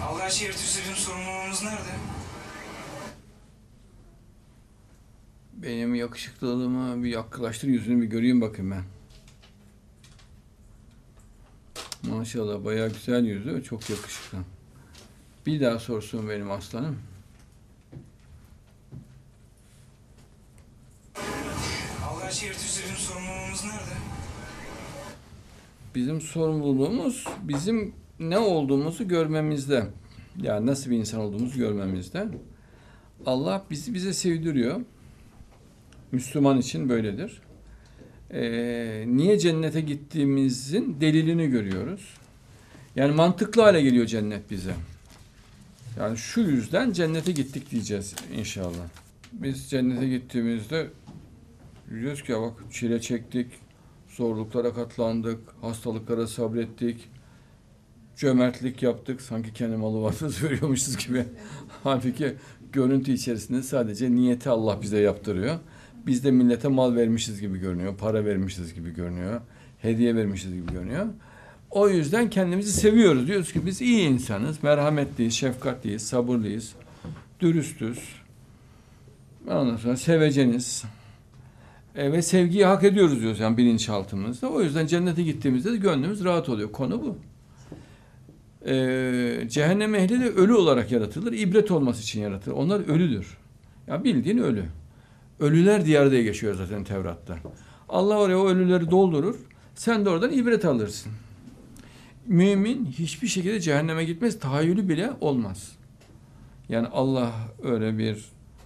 Allah şehir tüzüğün sorumluluğumuz nerede? Benim yakışıklılığımı bir yaklaştır, yüzünü bir göreyim bakayım ben. Maşallah bayağı güzel yüzü, çok yakışıklı. Bir daha sorsun benim aslanım. Allah şehir tüzüğün sorumluluğumuz nerede? Bizim sorumluluğumuz bizim ne olduğumuzu görmemizde. Yani nasıl bir insan olduğumuzu görmemizde. Allah bize sevdiriyor. Müslüman için böyledir. Niye cennete gittiğimizin delilini görüyoruz. Yani mantıklı hale geliyor cennet bize. Yani şu yüzden cennete gittik diyeceğiz inşallah. Biz cennete gittiğimizde diyoruz ki ya bak çile çektik, zorluklara katlandık, hastalıklara sabrettik, cömertlik yaptık. Sanki kendi malı varsa veriyormuşuz gibi. Halbuki görüntü içerisinde sadece niyeti Allah bize yaptırıyor. Biz de millete mal vermişiz gibi görünüyor, para vermişiz gibi görünüyor, hediye vermişiz gibi görünüyor. O yüzden kendimizi seviyoruz. Diyoruz ki biz iyi insanız, merhametliyiz, şefkatliyiz, sabırlıyız, dürüstüz. Ondan sonra seveceniz. Ve sevgiyi hak ediyoruz diyoruz yani bilinçaltımızda. O yüzden cennete gittiğimizde de gönlümüz rahat oluyor. Konu bu. Cehennem ehli de ölü olarak yaratılır. İbret olması için yaratılır. Onlar ölüdür. Ya bildiğin ölü. Ölüler diyarı diye geçiyor zaten Tevrat'ta. Allah oraya o ölüleri doldurur. Sen de oradan ibret alırsın. Mümin hiçbir şekilde cehenneme gitmez. Tahayyülü bile olmaz. Yani Allah öyle bir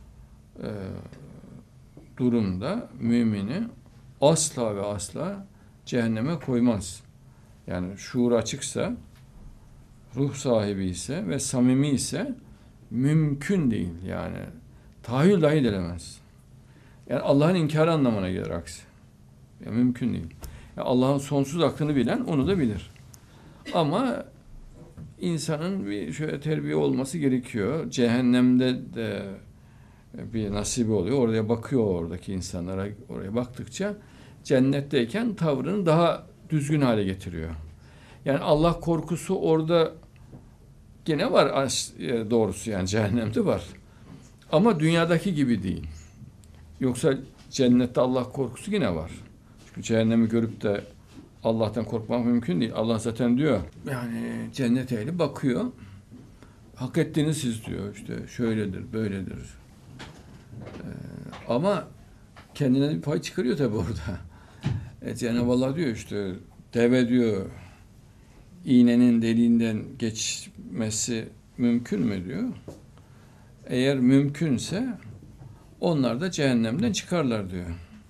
durumda mümini asla ve asla cehenneme koymaz. Yani şuur açıksa, ruh sahibi ise ve samimi ise mümkün değil. Yani tahayyül dahi edilemez. Yani Allah'ın inkarı anlamına gelir aksi. Yani mümkün değil. Yani Allah'ın sonsuz aklını bilen onu da bilir. Ama insanın bir şöyle terbiye olması gerekiyor. Cehennemde de bir nasibi oluyor. Oraya bakıyor oradaki insanlara. Oraya baktıkça cennetteyken tavrını daha düzgün hale getiriyor. Yani Allah korkusu orada gene var doğrusu yani cehennemde var. Ama dünyadaki gibi değil. Yoksa cennette Allah korkusu yine var. Çünkü cehennemi görüp de Allah'tan korkmak mümkün değil. Allah zaten diyor. Yani cennet ehli bakıyor. Hak ettiğiniz siz diyor. İşte şöyledir, böyledir. Ama kendine bir pay çıkarıyor tabii orada. Cenab-ı Allah diyor işte deve diyor iğnenin deliğinden geçmesi mümkün mü diyor. Eğer mümkünse onlar da cehennemden çıkarlar diyor.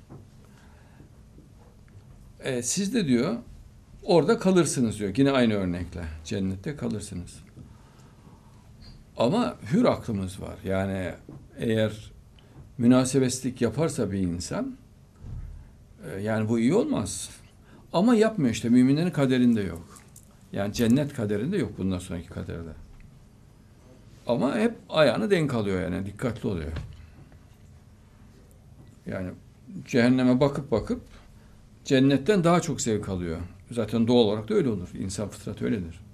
Siz de diyor orada kalırsınız diyor. Yine aynı örnekle cennette kalırsınız. Ama hür aklımız var. Yani eğer münasebetsizlik yaparsa bir insan yani bu iyi olmaz. Ama yapmıyor işte. Müminlerin kaderinde yok. Yani cennet kaderinde yok bundan sonraki kaderde. Ama hep ayağını denk alıyor yani. Dikkatli oluyor. Yani cehenneme bakıp cennetten daha çok zevk alıyor. Zaten doğal olarak da öyle olur. İnsan fıtratı öyledir.